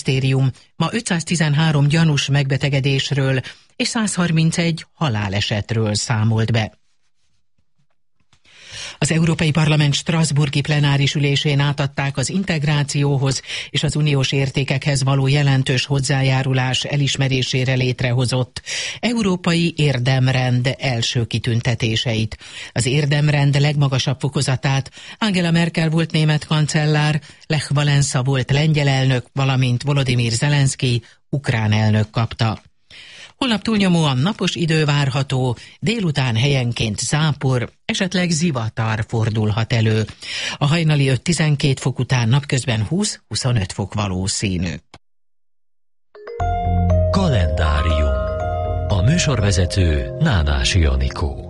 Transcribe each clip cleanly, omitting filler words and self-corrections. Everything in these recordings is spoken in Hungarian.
Minisztérium ma 513 gyanús megbetegedésről és 131 halálesetről számolt be. Az Európai Parlament strasbourgi plenáris ülésén átadták az integrációhoz és az uniós értékekhez való jelentős hozzájárulás elismerésére létrehozott Európai Érdemrend első kitüntetéseit. Az érdemrend legmagasabb fokozatát Angela Merkel volt német kancellár, Lech Walesa volt lengyel elnök, valamint Volodymyr Zelenszky ukrán elnök kapta. Holnap túlnyomóan napos idő várható, délután helyenként zápor, esetleg zivatar fordulhat elő. A hajnali 5-12 fok után napközben 20-25 fok valószínű. Kalendárium. A műsorvezető Nánási Anikó.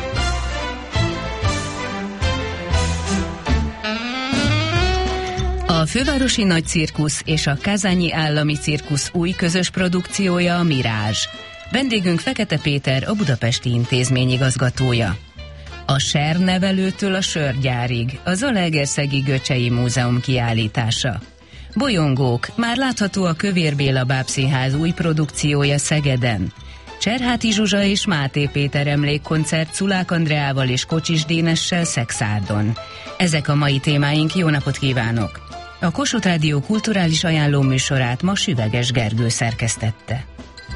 A Fővárosi Nagycirkusz és a Kazányi Állami Cirkusz új közös produkciója a Mirázs. Vendégünk Fekete Péter, a Budapesti Intézmény igazgatója. A sernevelőtől a sörgyárig, a Zalaegerszegi Göcsei Múzeum kiállítása. Bolyongók, már látható a Kövér Béla Bábszínház új produkciója Szegeden. Cserháti Zsuzsa és Máté Péter emlékkoncert Szulák Andreával és Kocsis Dénessel Szexárdon. Ezek a mai témáink, jó napot kívánok! A Kossuth Rádió kulturális ajánló műsorát ma Süveges Gergő szerkesztette.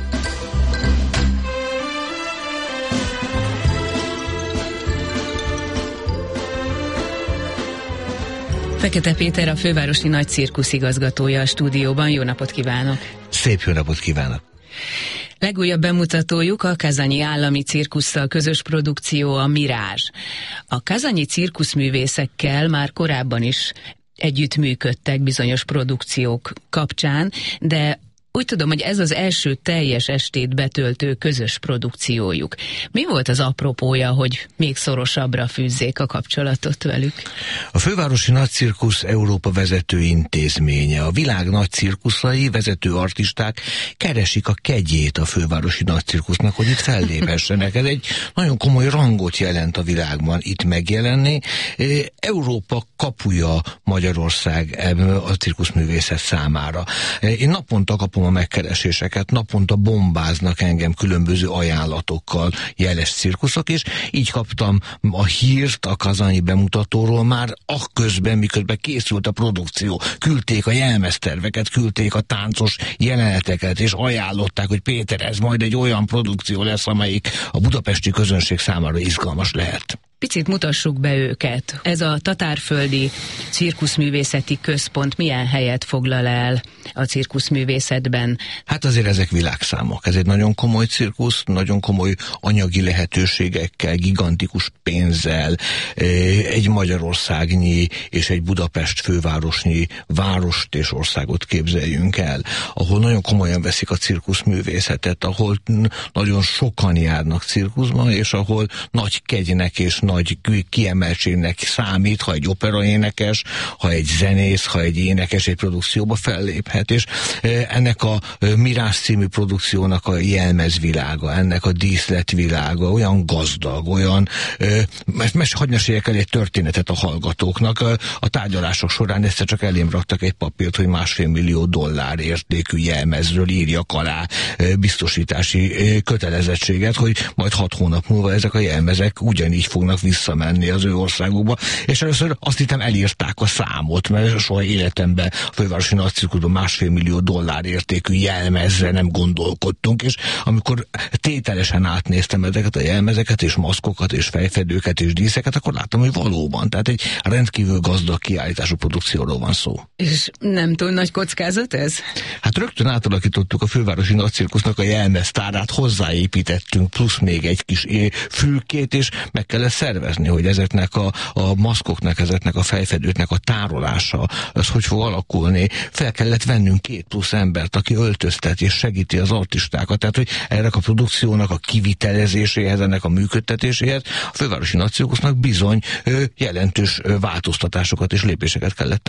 Fekete Péter, a Fővárosi Nagycirkusz igazgatója a stúdióban. Jó napot kívánok! Szép jó napot kívánok! Legújabb bemutatójuk a Kazányi Állami Cirkusszal közös produkció, a Mirázs. A kazányi cirkuszművészekkel már korábban is együttműködtek bizonyos produkciók kapcsán, de úgy tudom, hogy ez az első teljes estét betöltő közös produkciójuk. Mi volt az apropója, hogy még szorosabbra fűzzék a kapcsolatot velük? A Fővárosi Nagycirkusz Európa vezető intézménye. A világ nagy cirkuszai, vezető artisták keresik a kegyét a Fővárosi Nagycirkusznak, hogy itt felléphessenek. Ez egy nagyon komoly rangot jelent a világban itt megjelenni. Európa kapuja Magyarország a cirkuszművészet számára. Én naponta kapom a megkereséseket, naponta bombáznak engem különböző ajánlatokkal jeles cirkuszok, és így kaptam a hírt a kazányi bemutatóról már akközben, miközben készült a produkció. Küldték a jelmezterveket, küldték a táncos jeleneteket, és ajánlották, hogy Péter, ez majd egy olyan produkció lesz, amelyik a budapesti közönség számára izgalmas lehet. Picit mutassuk be őket. Ez a Tatárföldi Cirkuszművészeti Központ milyen helyet foglal el a cirkuszművészetben? Hát azért ezek világszámok. Ez egy nagyon komoly cirkusz, nagyon komoly anyagi lehetőségekkel, gigantikus pénzzel, egy magyarországnyi és egy Budapest fővárosnyi várost és országot képzeljünk el, ahol nagyon komolyan veszik a cirkuszművészetet, ahol nagyon sokan járnak cirkuszban, és ahol nagy kegynek és nagy kiemeltségnek számít, ha egy operaénekes, ha egy zenész, ha egy énekes egy produkcióba felléphet, és ennek a Mirázs című produkciónak a jelmezvilága, ennek a díszletvilága olyan gazdag, olyan, hadd meséljek el egy történetet a hallgatóknak. A tárgyalások során egyszer csak elém raktak egy papírt, hogy $1,5 millió értékű jelmezről írjak alá biztosítási kötelezettséget, hogy majd 6 hónap múlva ezek a jelmezek ugyanígy fognak visszamenni az ő országukba, és először azt hittem elírták a számot, mert soha életemben a Fővárosi Nagycirkuszban $1,5 millió értékű jelmezre nem gondolkodtunk, és amikor tételesen átnéztem ezeket a jelmezeket, és maszkokat, és fejfedőket, és díszeket, akkor láttam, hogy valóban, tehát egy rendkívül gazdag kiállítású produkcióról van szó. És nem túl nagy kockázat ez? Hát rögtön átalakítottuk a Fővárosi Nagycirkusznak a jelmeztárát, hozzáépítettünk plusz még egy kis fülkét, és meg kellett szervezni, hogy ezeknek a maszkoknak, ezeknek a fejfedőknek a tárolása, az hogy fog alakulni. Fel kellett vennünk 2 plusz embert, aki öltöztet és segíti az artistákat, tehát hogy ennek a produkciónak a kivitelezéséhez, ennek a működtetéséhez a Fővárosi Nagycirkusznak bizony jelentős változtatásokat és lépéseket kellett tenni.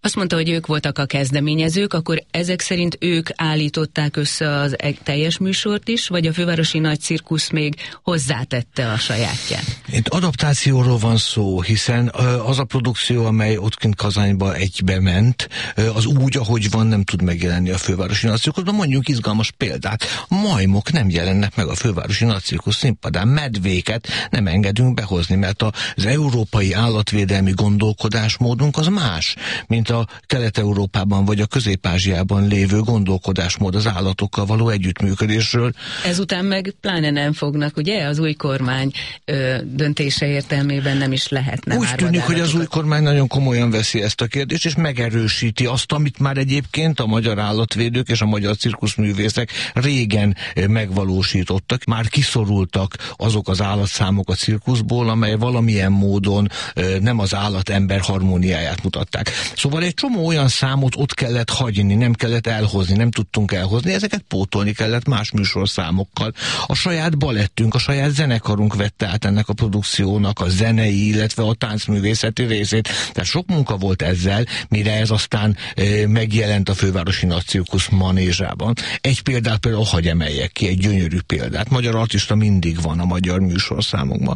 Azt mondta, hogy ők voltak a kezdeményezők, akkor ezek szerint ők állították össze az teljes műsort is, vagy a Fővárosi Nagy Cirkusz még hozzátette a sajátját? Itt adaptációról van szó, hiszen az a produkció, amely ott kint Kazányba egybe ment, az úgy, ahogy van, nem tud megjelenni a Fővárosi Nagy Cirkuszban. Mondjuk izgalmas példát. Majmok nem jelennek meg a Fővárosi Nagy Cirkusz színpadán, medvéket nem engedünk behozni, mert az európai állatvédelmi gondolkodásmódunk az más, mint a Kelet-Európában vagy a Közép-Ázsiában lévő gondolkodásmód az állatokkal való együttműködésről. Ezután meg pláne nem fognak, ugye? Az új kormány döntése értelmében nem is lehetne. Úgy tűnik, hogy az új kormány nagyon komolyan veszi ezt a kérdést, és megerősíti azt, amit már egyébként a magyar állatvédők és a magyar cirkuszművészek régen megvalósítottak. Már kiszorultak azok az állatszámok a cirkuszból, amely valamilyen módon nem az állat-ember harmóniáját mutatták. Szóval egy csomó olyan számot ott kellett hagyni, nem kellett elhozni, nem tudtunk elhozni, ezeket pótolni kellett más műsorszámokkal. A saját balettünk, a saját zenekarunk vette át ennek a produkciónak a zenei, illetve a táncművészeti részét. Tehát sok munka volt ezzel, mire ez aztán megjelent a Fővárosi Nagy Cirkusz manézsában. Egy példát például hagy emeljek ki, egy gyönyörű példát. Magyar artista mindig van a magyar műsorszámokban.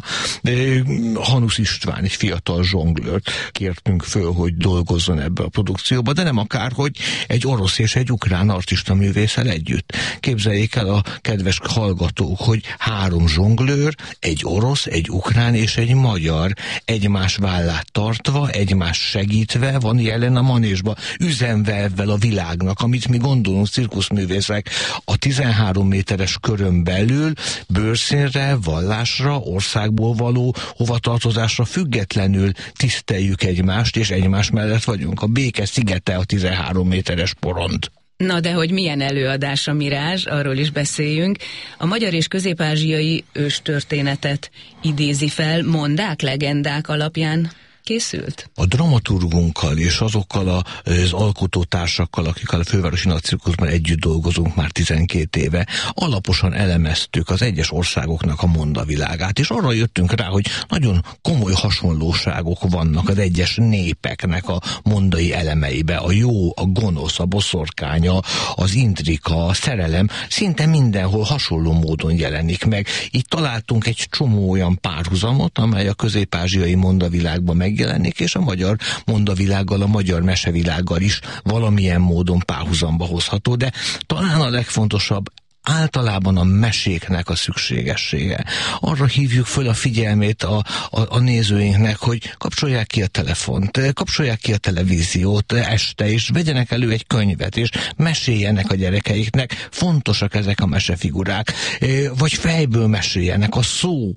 Hanusz István, egy fiatal zsonglőrt kértünk föl, hogy dolgozzon ebbe a produkcióba, de nem akárhogy, egy orosz és egy ukrán artista művésszel együtt. Képzeljék el a kedves hallgatók, hogy 3 zsonglőr, egy orosz, egy ukrán és egy magyar egymás vállát tartva, egymást segítve van jelen a manésba, üzenve ebben a világnak, amit mi gondolunk cirkuszművészek a 13 méteres körön belül bőrszínre, vallásra, országból való hovatartozásra függetlenül tiszteljük egymást, és egymás mellett vagyunk. A béke szigete a 13 méteres porond. Na de hogy milyen előadás a Mirázs, arról is beszéljünk. A magyar és közép-ázsiai őstörténetet idézi fel, mondák, legendák alapján készült? A dramaturgunkkal és azokkal az alkotótársakkal, akikkel a Fővárosi Nagy Cirkuszban együtt dolgozunk már 12 éve, alaposan elemeztük az egyes országoknak a mondavilágát, és arra jöttünk rá, hogy nagyon komoly hasonlóságok vannak az egyes népeknek a mondai elemeibe. A jó, a gonosz, a boszorkánya, az intrika, a szerelem szinte mindenhol hasonló módon jelenik meg. Itt találtunk egy csomó olyan párhuzamot, amely a közép-ázsiai mondavilágban megjelenik, és a magyar mondavilággal, a magyar mesevilággal is valamilyen módon párhuzamba hozható, de talán a legfontosabb általában a meséknek a szükségessége. Arra hívjuk föl a figyelmét a nézőinknek, hogy kapcsolják ki a telefont, kapcsolják ki a televíziót este, és vegyenek elő egy könyvet, és meséljenek a gyerekeiknek. Fontosak ezek a mesefigurák. Vagy fejből meséljenek. A szó,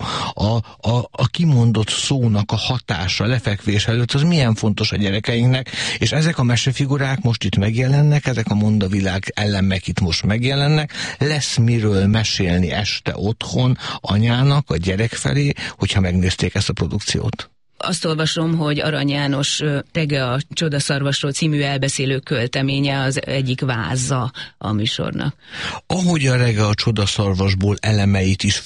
a kimondott szónak a hatása lefekvés előtt, az milyen fontos a gyerekeinknek, és ezek a mesefigurák most itt megjelennek, ezek a mondavilág elemek itt most megjelennek, lesz miről mesélni este otthon anyának, a gyerek felé, hogyha megnézték ezt a produkciót. Azt olvasom, hogy Arany János Rege a Csodaszarvasról című elbeszélő költeménye az egyik váza a műsornak. Ahogy a Rege a Csodaszarvasból elemeit is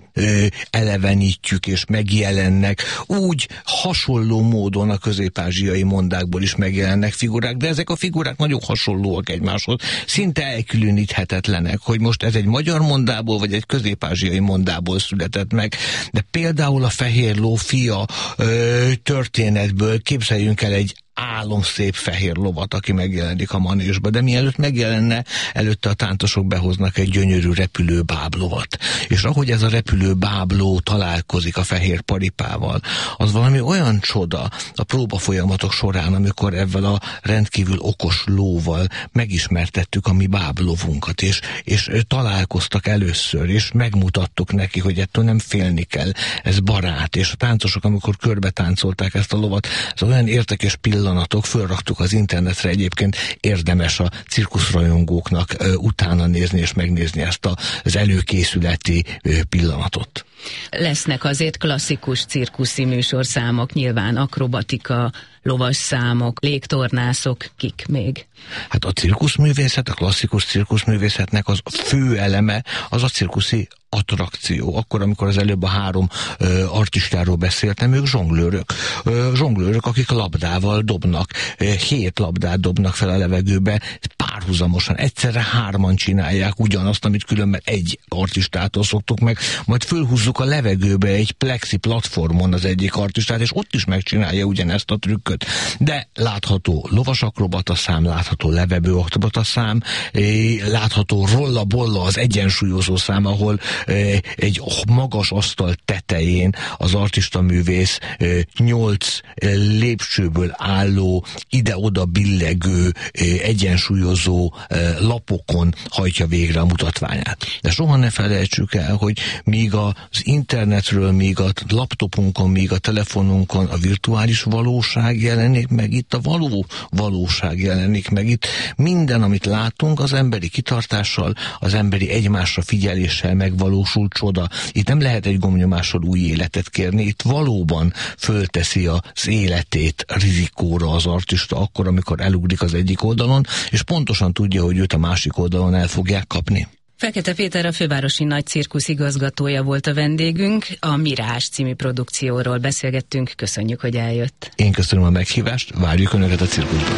elevenítjük és megjelennek, úgy hasonló módon a közép-ázsiai mondákból is megjelennek figurák, de ezek a figurák nagyon hasonlóak egymáshoz. Szinte elkülöníthetetlenek, hogy most ez egy magyar mondából vagy egy közép-ázsiai mondából született meg, de például a Fehér ló fia történetből képzeljünk el egy álomszép fehér lovat, aki megjelenik a manésba, de mielőtt megjelenne, előtte a táncosok behoznak egy gyönyörű repülő báblovat. És ahogy ez a repülő bábló találkozik a fehér paripával, az valami olyan csoda a próbafolyamatok során, amikor ezzel a rendkívül okos lóval megismertettük a mi báblovunkat, és találkoztak először, és megmutattuk neki, hogy ettől nem félni kell, ez barát, és a táncosok, amikor körbe táncolták ezt a lovat, ez olyan érdekes pillanatok, fölraktuk az internetre, egyébként érdemes a cirkuszrajongóknak utána nézni és megnézni ezt az előkészületi pillanatot. Lesznek azért klasszikus cirkuszi műsorszámok, nyilván akrobatika, lovas számok, légtornászok, kik még? Hát a cirkuszművészet, a klasszikus cirkuszművészetnek az fő eleme az a cirkuszi attrakció. Akkor, amikor az előbb a 3 artistáról beszéltem, ők zsonglőrök, akik labdával dobnak, 7 labdát dobnak fel a levegőbe, párhuzamosan, egyszerre 3-an csinálják ugyanazt, amit különben egy artistától szoktuk meg, majd fölhúzzuk a levegőbe egy plexi platformon az egyik artistát, és ott is megcsinálja ugyanezt a trükköt. De látható lovasakrobata szám, látható levegő akrobata szám, látható rolla-bolla az egyensúlyozó szám, ahol egy magas asztal tetején az artistaművész 8 lépcsőből álló, ide-oda billegő, egyensúlyozó lapokon hajtja végre a mutatványát. De soha ne felejtsük el, hogy míg az internetről, míg a laptopunkon, míg a telefonunkon a virtuális valóság jelenik meg, itt a valóság jelenik meg, itt minden, amit látunk, az emberi kitartással, az emberi egymásra figyeléssel megvalósul csoda. Itt nem lehet egy gombnyomással új életet kérni, itt valóban fölteszi az életét rizikóra az artista akkor, amikor elugrik az egyik oldalon, és pontosan tudja, hogy őt a másik oldalon el fogják kapni. Fekete Péter, a Fővárosi Nagy Cirkusz igazgatója volt a vendégünk, a Mirázs című produkcióról beszélgettünk, köszönjük, hogy eljött. Én köszönöm a meghívást, várjuk Önöket a cirkuszban.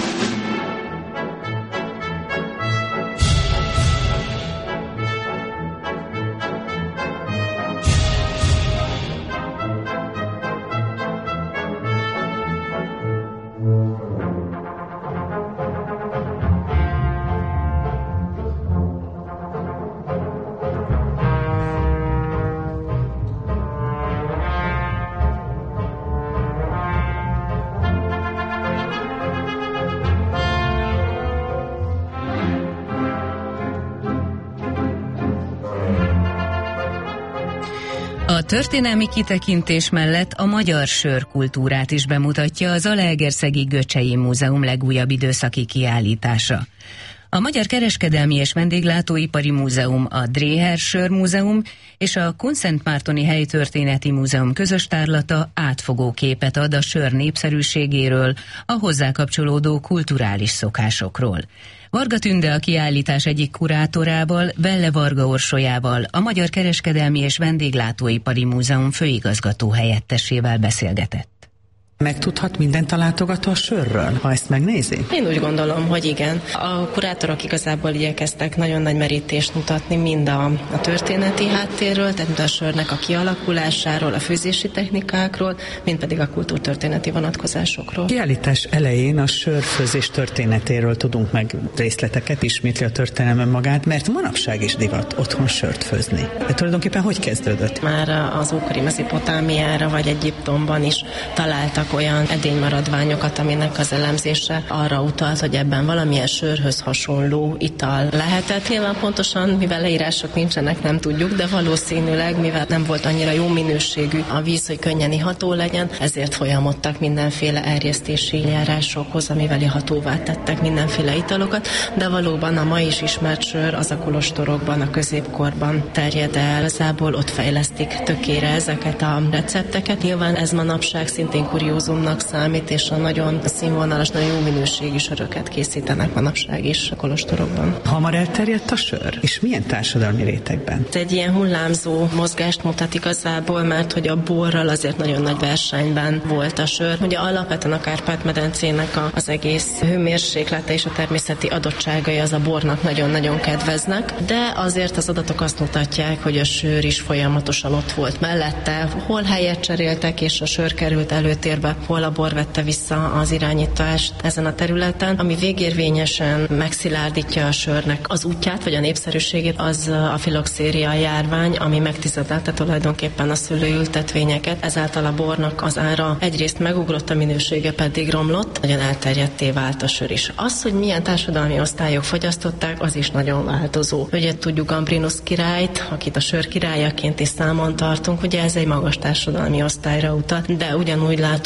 A történelmi kitekintés mellett a magyar sörkultúrát is bemutatja a Zalaegerszegi Göcsei Múzeum legújabb időszaki kiállítása. A Magyar Kereskedelmi és Vendéglátóipari Múzeum, a Dréher Sörmúzeum és a Kunszentmártoni Helytörténeti Múzeum közös tárlata átfogó képet ad a sör népszerűségéről, a hozzá kapcsolódó kulturális szokásokról. Varga Tünde a kiállítás egyik kurátorával, Velle Varga Orsolyával, a Magyar Kereskedelmi és Vendéglátóipari Múzeum főigazgató helyettesével beszélgetett. Megtudhat mindent a látogató a sörről, ha ezt megnézi? Én úgy gondolom, hogy igen. A kurátorok igazából igyekeztek nagyon nagy merítést mutatni mind a történeti háttérről, tehát mind a sörnek a kialakulásáról, a főzési technikákról, mind pedig a kultúrtörténeti vonatkozásokról. Kiállítás elején a sörfőzés történetéről tudunk meg részleteket, ismétli a történelem magát, mert manapság is divat otthon sört főzni. De tulajdonképpen hogy kezdődött? Már az ókori Mezopotámiára vagy Egyiptomban is találtak olyan edénymaradványokat, aminek az elemzése arra utalt, hogy ebben valamilyen sörhöz hasonló ital lehetett. Nyilván pontosan, mivel leírások nincsenek, nem tudjuk, de valószínűleg, mivel nem volt annyira jó minőségű a víz, hogy könnyen iható legyen, ezért folyamodtak mindenféle erjesztési járásokhoz, amivel ihatóvá tettek mindenféle italokat, de valóban a ma is ismert sör az a kolostorokban, a középkorban terjed el, igazából ott fejlesztik tökére ezeket a recepteket. Nyilván ez manapság szintén kuriózumnak számít, és a nagyon színvonalas, nagyon jó minőségű söröket készítenek manapság is a kolostorokban. Hamar elterjedt a sör? És milyen társadalmi rétegben? Ez egy ilyen hullámzó mozgást mutat igazából, mert hogy a borral azért nagyon nagy versenyben volt a sör. Ugye alapvetően a Kárpát-medencének az egész hőmérséklete és a természeti adottságai az a bornak nagyon-nagyon kedveznek, de azért az adatok azt mutatják, hogy a sör is folyamatosan ott volt mellette, hol helyet cseréltek, és a sör került előtérbe, hol a bor vette vissza az irányítást ezen a területen, ami végérvényesen megszilárdítja a sörnek az útját, vagy a népszerűségét, az a filoxéria járvány, ami megtizedelte tulajdonképpen a szőlőültetvényeket, ezáltal a bornak az ára egyrészt megugrott, a minősége pedig romlott, nagyon elterjedté vált a sör is. Az, hogy milyen társadalmi osztályok fogyasztották, az is nagyon változó. Ugye tudjuk Gambrinus királyt, akit a sör királyaként is számon tartunk, ugye ez egy magas társadalmi osztályra utal, de ugyanúgy látunk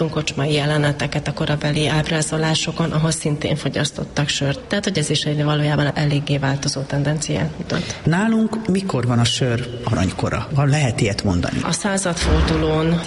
látunk kocsmai jeleneteket a korabeli ábrázolásokon, ahol szintén fogyasztottak sört. Tehát, hogy ez is egy valójában eléggé változó tendenciát mutat. Nálunk mikor van a sör aranykora? Lehet ilyet mondani? A századfordulón,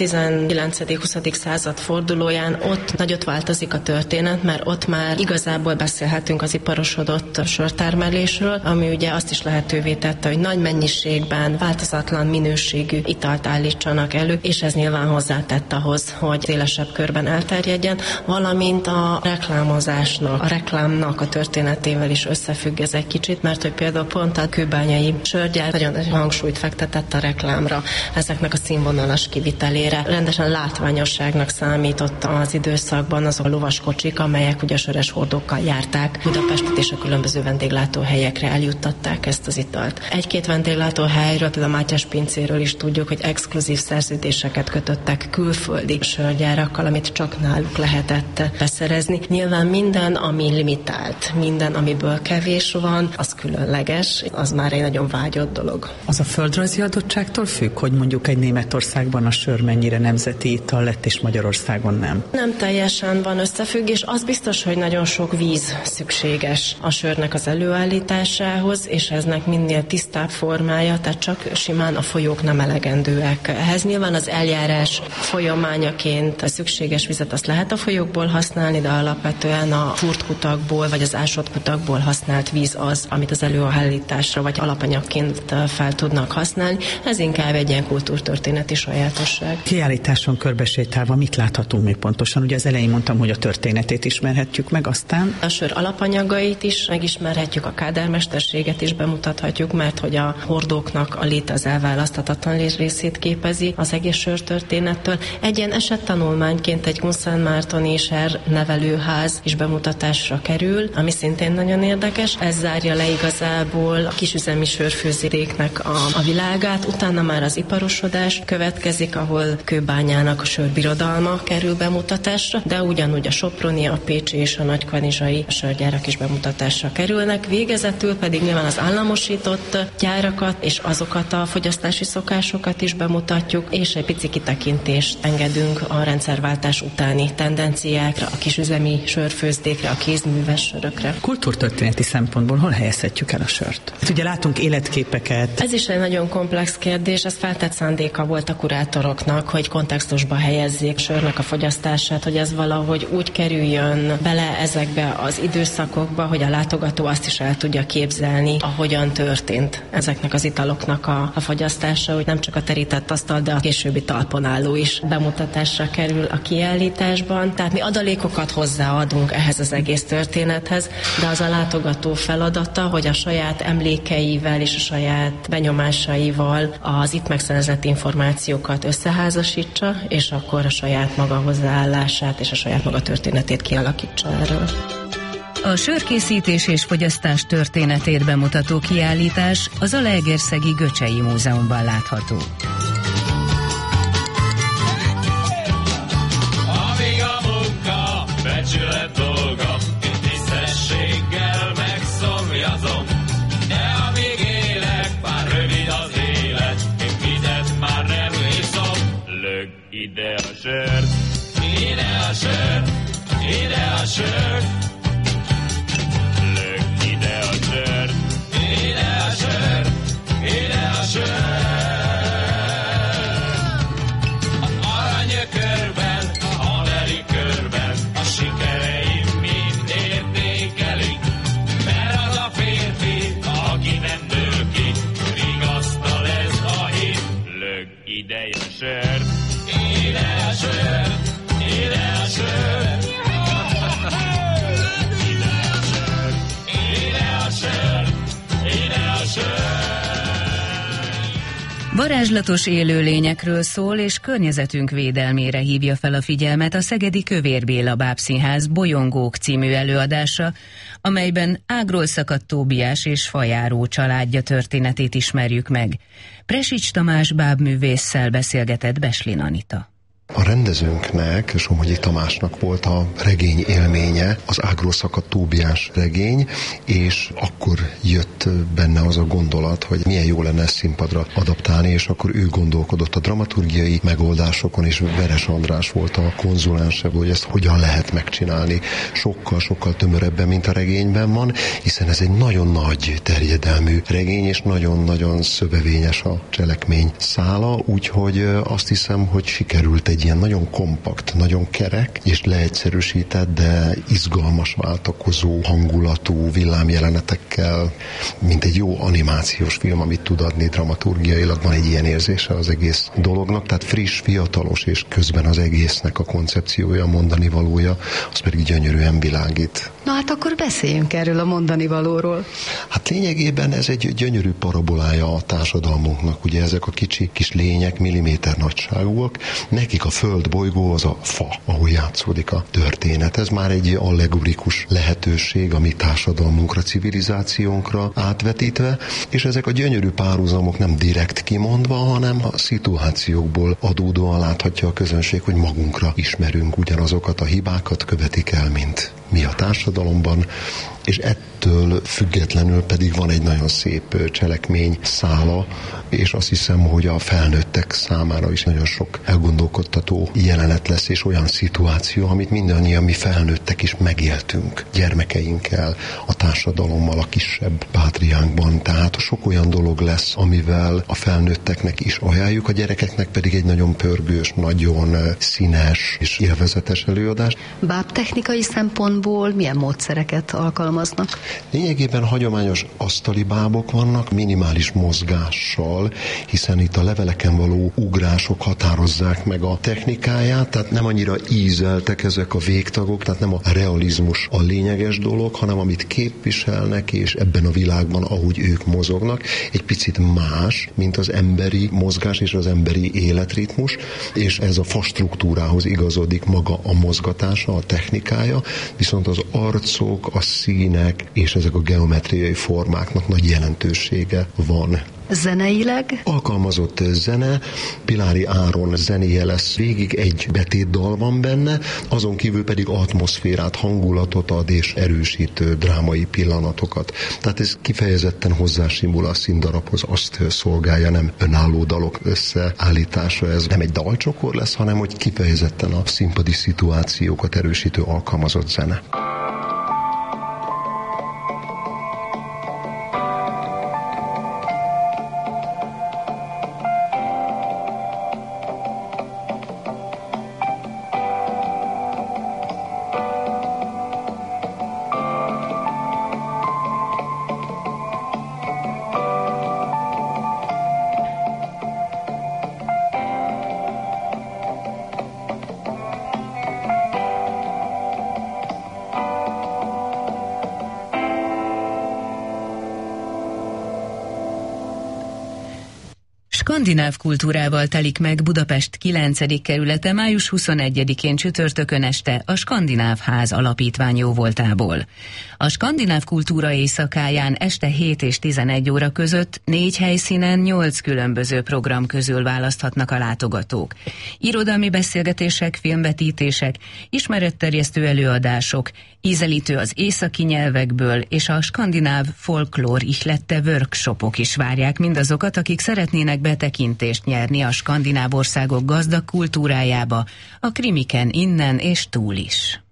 19.-20. századfordulóján ott nagyot változik a történet, mert ott már igazából beszélhetünk az iparosodott sörtermelésről, ami ugye azt is lehetővé tette, hogy nagy mennyiségben, változatlan minőségű italt állítsanak elő, és ez nyilván hozzátett ahhoz, hogy szélesebb körben elterjedjen, valamint a reklámozásnak, a reklámnak a történetével is összefügg ez egy kicsit, mert hogy például pont a kőbányai sörgyár nagyon nagy hangsúlyt fektetett a reklámra, ezeknek a színvonalas kivitelére. Rendesen látványosságnak számított az időszakban azok a lovaskocsik, amelyek ugye söres hordókkal járták Budapestet, és a különböző vendéglátóhelyekre eljuttatták ezt az italt. Egy-két vendéglátóhelyről, például a Mátyás pincéről is tudjuk, hogy exkluzív szerződéseket kötöttek külföldi sörgyárakkal, amit csak náluk lehetett beszerezni. Nyilván minden, ami limitált, minden, amiből kevés van, az különleges, az már egy nagyon vágyott dolog. Az a földrajzi adottságtól függ, hogy mondjuk egy Németországban a sör mennyire nemzeti ital lett, és Magyarországon nem? Nem teljesen van összefüggés, az biztos, hogy nagyon sok víz szükséges a sörnek az előállításához, és eznek minél tisztább formája, tehát csak simán a folyók nem elegendőek. Ehhez nyilván az eljárás folyamányaként a szükséges vizet azt lehet a folyókból használni, de alapvetően a fúrt kutakból vagy az ásott kutakból használt víz az, amit az előállításra vagy alapanyagként fel tudnak használni. Ez inkább egy ilyen kultúrtörténeti sajátosság. Kiállításon körbesétálva mit láthatunk még pontosan? Ugye az elején mondtam, hogy a történetét ismerhetjük meg, aztán a sör alapanyagait is megismerhetjük, a kádármesterséget is bemutathatjuk, mert hogy a hordóknak a léte az elválaszthatatlan részét képezi az egész sörtörténettől. Egy ilyen esettanulmányként egy Kunszentmártoni ser nevelőház is bemutatásra kerül, ami szintén nagyon érdekes. Ez zárja le igazából a kisüzemi sörfőzdéknek a világát, utána már az iparosodás következik, ahol Kőbányának a sörbirodalma kerül bemutatásra, de ugyanúgy a soproni, a pécsi és a nagykanizsai sörgyárak is bemutatásra kerülnek. Végezetül pedig nyilván az államosított gyárakat és azokat a fogyasztási szokásokat is bemutatjuk, és egy pici kitekintést engedünk a rendszerváltás utáni tendenciákra, a kisüzemi sörfőzdékre, a kézműves sörökre. Kultúrtörténeti szempontból hol helyezhetjük el a sört? Ugye látunk életképeket. Ez is egy nagyon komplex kérdés, ez feltett szándéka volt a kurátoroknak, hogy kontextusba helyezzék sörnek a fogyasztását, hogy ez valahogy úgy kerüljön bele ezekbe az időszakokba, hogy a látogató azt is el tudja képzelni, ahogyan történt ezeknek az italoknak a fogyasztása, hogy nem csak a terített asztal, de a későbbi talpon is bemutatásra kerül a kiállításban. Tehát mi adalékokat hozzáadunk ehhez az egész történethez, de az a látogató feladata, hogy a saját emlékeivel és a saját benyomásaival az itt megszerzett információkat összeházasítsa, és akkor a saját maga hozzáállását és a saját maga történetét kialakítsa erről. A sörkészítés és fogyasztás történetét bemutató kiállítás az Zalaegerszegi Göcsei Múzeumban látható. Amíg a munka becsület dolga, én tisztességgel megszomjazom, de amíg élek, már rövid az élet, én vizet már nem iszom. Lög ide a sört, ide a sört, ide a sört. Varázslatos élőlényekről szól, és környezetünk védelmére hívja fel a figyelmet a szegedi Kövér Béla Bábszínház Bolyongók című előadása, amelyben ágról szakadt Tóbiás és Fajáró családja történetét ismerjük meg. Presics Tamás bábművésszel beszélgetett Beslin Anita. A rendezőnknek, Somogyi Tamásnak volt a regény élménye, az Ágról szakadt Tóbiás regény, és akkor jött benne az a gondolat, hogy milyen jó lenne ezt színpadra adaptálni, és akkor ő gondolkodott a dramaturgiai megoldásokon, és Veres András volt a konzulánse, hogy ezt hogyan lehet megcsinálni sokkal tömörebben, mint a regényben van, hiszen ez egy nagyon nagy terjedelmű regény, és nagyon-nagyon szövevényes a cselekmény szála, úgyhogy azt hiszem, hogy sikerült egy ilyen nagyon kompakt, nagyon kerek, és leegyszerűsített, de izgalmas, váltakozó, hangulatú villámjelenetekkel, mint egy jó animációs film, amit tud adni dramaturgiailag, van egy ilyen érzése az egész dolognak, tehát friss, fiatalos, és közben az egésznek a koncepciója, a mondani valója, az pedig gyönyörűen világít. Na hát akkor beszéljünk erről a mondani valóról. Hát lényegében ez egy gyönyörű parabolája a társadalmunknak. Ugye ezek a kicsi kis lények, milliméter nagyságúak, nekik a földbolygó az a fa, ahol játszódik a történet. Ez már egy allegorikus lehetőség a mi társadalmunkra, civilizációnkra átvetítve, és ezek a gyönyörű párhuzamok nem direkt kimondva, hanem a szituációkból adódóan láthatja a közönség, hogy magunkra ismerünk ugyanazokat a hibákat, követik el, mint mi a társadalomban, és ettől függetlenül pedig van egy nagyon szép cselekmény szála, és azt hiszem, hogy a felnőttek számára is nagyon sok elgondolkodtató jelenet lesz, és olyan szituáció, amit mindannyian mi felnőttek is megéltünk gyermekeinkkel, a társadalommal, a kisebb pátriánkban. Tehát sok olyan dolog lesz, amivel a felnőtteknek is ajánljuk, a gyerekeknek pedig egy nagyon pörgős, nagyon színes és élvezetes előadás. Bábtechnikai szempontból milyen módszereket alkalmaznak? Lényegében hagyományos asztali bábok vannak, minimális mozgással, hiszen itt a leveleken való ugrások határozzák meg a technikáját, tehát nem annyira ízeltek ezek a végtagok, tehát nem a realizmus a lényeges dolog, hanem amit képviselnek, és ebben a világban, ahogy ők mozognak, egy picit más, mint az emberi mozgás és az emberi életritmus, és ez a fastruktúrához igazodik maga a mozgatása, a technikája, viszont az arcok, a színek és ezek a geometriai formáknak nagy jelentősége van. Zeneileg? Alkalmazott zene, Pilári Áron zenéje lesz végig, egy betétdal van benne, azon kívül pedig atmoszférát, hangulatot ad és erősítő drámai pillanatokat. Tehát ez kifejezetten hozzásimul a színdarabhoz, azt szolgálja, nem önálló dalok összeállítása, ez nem egy dalcsokor lesz, hanem hogy kifejezetten a színpadi szituációkat erősítő alkalmazott zene. Skandináv kultúrával telik meg Budapest 9. kerülete május 21-én csütörtökön este a Skandináv Ház alapítvány jóvoltából. A skandináv kultúra éjszakáján este 7 és 11 óra között 4 helyszínen 8 különböző program közül választhatnak a látogatók. Irodalmi beszélgetések, filmvetítések, ismeretterjesztő előadások, ízelítő az északi nyelvekből és a skandináv folklór ihlette workshopok is várják mindazokat, akik szeretnének betekintést nyerni a skandináv országok gazdag kultúrájába, a krimiken innen és túl is.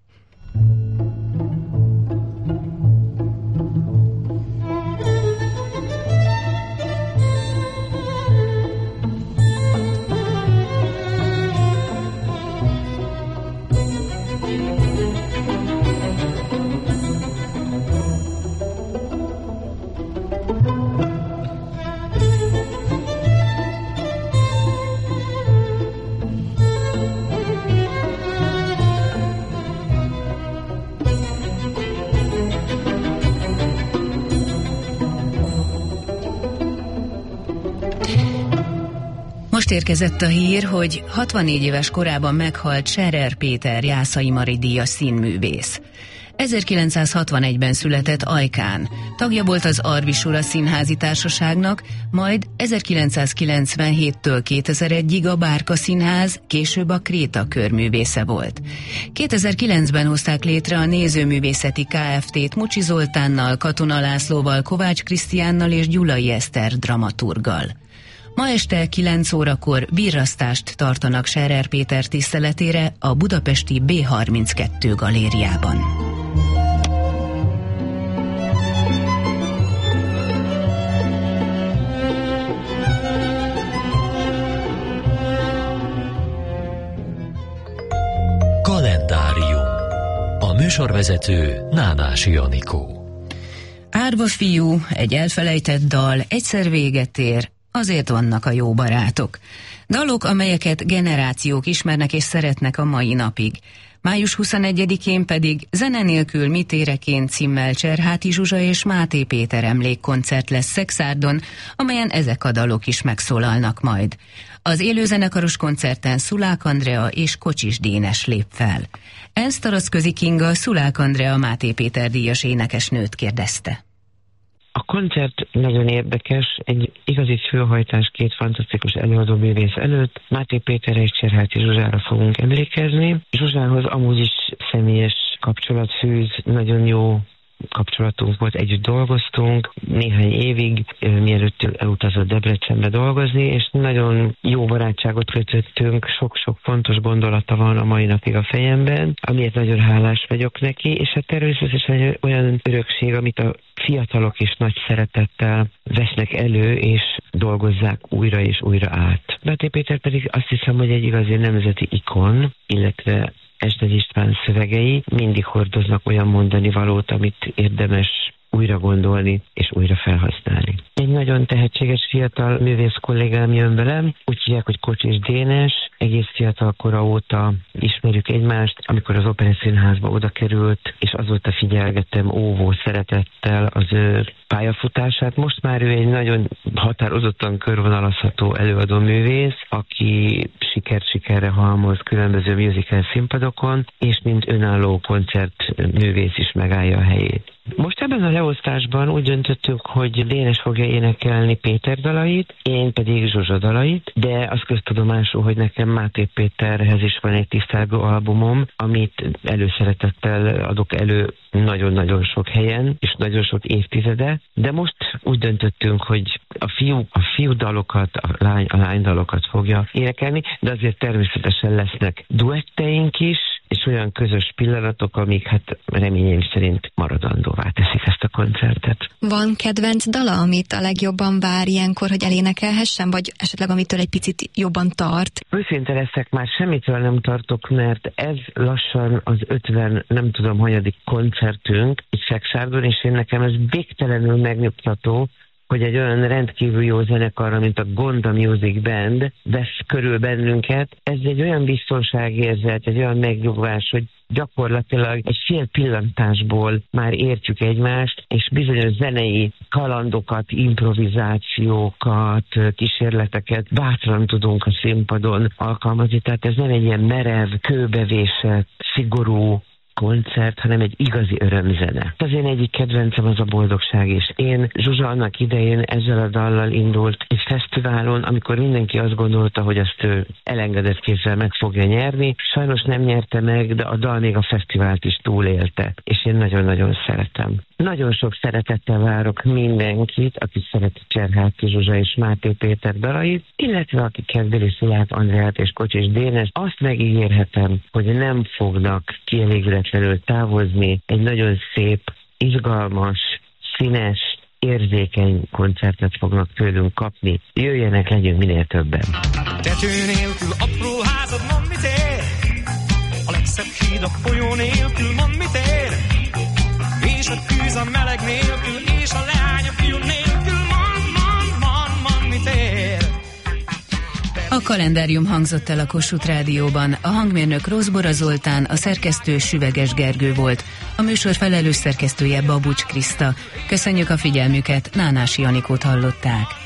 Most érkezett a hír, hogy 64 éves korában meghalt Scherer Péter Jászai Mari díjas színművész. 1961-ben született Ajkán. Tagja volt az Arvisura Színházi Társaságnak, majd 1997-től 2001-ig a Bárka Színház, később a Kréta körművésze volt. 2009-ben hozták létre a Nézőművészeti Kft-t Mucsi Zoltánnal, Katona Lászlóval, Kovács Krisztiánnal és Gyulai Eszter dramaturggal. Ma este 9 órakor birrasztást tartanak Scherer Péter tiszteletére a budapesti B32 galériában. Kalendárium. A műsorvezető Nánási Anikó. Árva fiú, egy elfelejtett dal egyszer véget ér, azért vannak a jó barátok. Dalok, amelyeket generációk ismernek és szeretnek a mai napig. Május 21-én pedig Zene nélkül mit éreként címmel Cserháti Zsuzsa és Máté Péter emlékkoncert lesz Szexárdon, amelyen ezek a dalok is megszólalnak majd. Az élőzenekaros koncerten Szulák Andrea és Kocsis Dénes lép fel. Ernst Taraszközi Kinga Szulák Andrea Máté Péter díjas énekesnőt kérdezte. A koncert nagyon érdekes, egy igazi főhajtás két fantasztikus előadóművész előtt. Máté Péterre és Cserháti Zsuzsára fogunk emlékezni. Zsuzsához amúgy is személyes kapcsolat fűz, nagyon jó kapcsolatunk volt, együtt dolgoztunk néhány évig, mielőtt elutazott Debrecenbe dolgozni, és nagyon jó barátságot kötöttünk, sok-sok fontos gondolata van a mai napig a fejemben, amiért nagyon hálás vagyok neki, és hát természetesen olyan örökség, amit a fiatalok is nagy szeretettel vesznek elő, és dolgozzák újra és újra át. Máté Péter pedig azt hiszem, hogy egy igazi nemzeti ikon, illetve Ested István szövegei mindig hordoznak olyan mondani valót, amit érdemes újra gondolni és újra felhasználni. Egy nagyon tehetséges fiatal művész kollégám jön velem, úgy hívják, hogy Kocsis Dénes, egész fiatal kora óta ismerjük egymást, amikor az Operaszínházba oda került, és azóta figyelgettem óvó szeretettel az ő pályafutását. Most már ő egy nagyon határozottan körvonalazható előadó művész, aki sikerre halmoz különböző musical színpadokon, és mint önálló koncertművész is megállja a helyét. Most ebben a leosztásban úgy döntöttük, hogy Dénes fogja énekelni Péter dalait, én pedig Zsuzsa dalait, de az köztudomású, hogy nekem Máté Péterhez is van egy tisztelgő albumom, amit előszeretettel adok elő nagyon-nagyon sok helyen, és nagyon sok évtizede, de most úgy döntöttünk, hogy a fiú dalokat, a lány dalokat fogja énekelni, de azért természetesen lesznek duetteink is, és olyan közös pillanatok, amik hát reményeim szerint maradandóvá teszik ezt a koncertet. Van kedvenc dala, amit a legjobban vár ilyenkor, hogy elénekelhessen, vagy esetleg amitől egy picit jobban tart? Őszinte leszek, már semmitől nem tartok, mert ez lassan az 50, nem tudom, hanyadik koncertünk itt Szexárdon, és én nekem ez végtelenül megnyugtató, hogy egy olyan rendkívül jó zenekarra, mint a Gonda Music Band vesz körül bennünket. Ez egy olyan biztonságérzet, egy olyan megnyugvás, hogy gyakorlatilag egy fél pillantásból már értjük egymást, és bizonyos zenei kalandokat, improvizációkat, kísérleteket bátran tudunk a színpadon alkalmazni. Tehát ez nem egy ilyen merev, kőbevésett, szigorú koncert, hanem egy igazi örömzene. Az én egyik kedvencem az a Boldogság, és én Zsuzsa annak idején ezzel a dallal indult egy fesztiválon, amikor mindenki azt gondolta, hogy ezt ő elengedett kézzel meg fogja nyerni. Sajnos nem nyerte meg, de a dal még a fesztivált is túlélte, és én nagyon-nagyon szeretem. Nagyon sok szeretettel várok mindenkit, aki szereti Cserháti Zsuzsa és Máté Péter dalait, illetve aki kedveli Szulák Andreát és Kocsis Dénes. Azt megígérhetem, hogy nem fognak kielégületlenül távozni. Egy nagyon szép, izgalmas, színes, érzékeny koncertet fognak tőlünk kapni. Jöjjenek, legyünk minél többen. Tető nélkül apró házad, mond mit ér? A legszebb híd a folyó nélkül, mond mit ér? És a tűz a meleg nélkül, és a leány a fiú nélkül, mond, mit ér? A kalendárium hangzott el a Kossuth Rádióban, a hangmérnök Rózbora Zoltán, a szerkesztő Süveges Gergő volt, a műsor felelős szerkesztője Babucs Kriszta. Köszönjük a figyelmüket, Nánási Anikót hallották.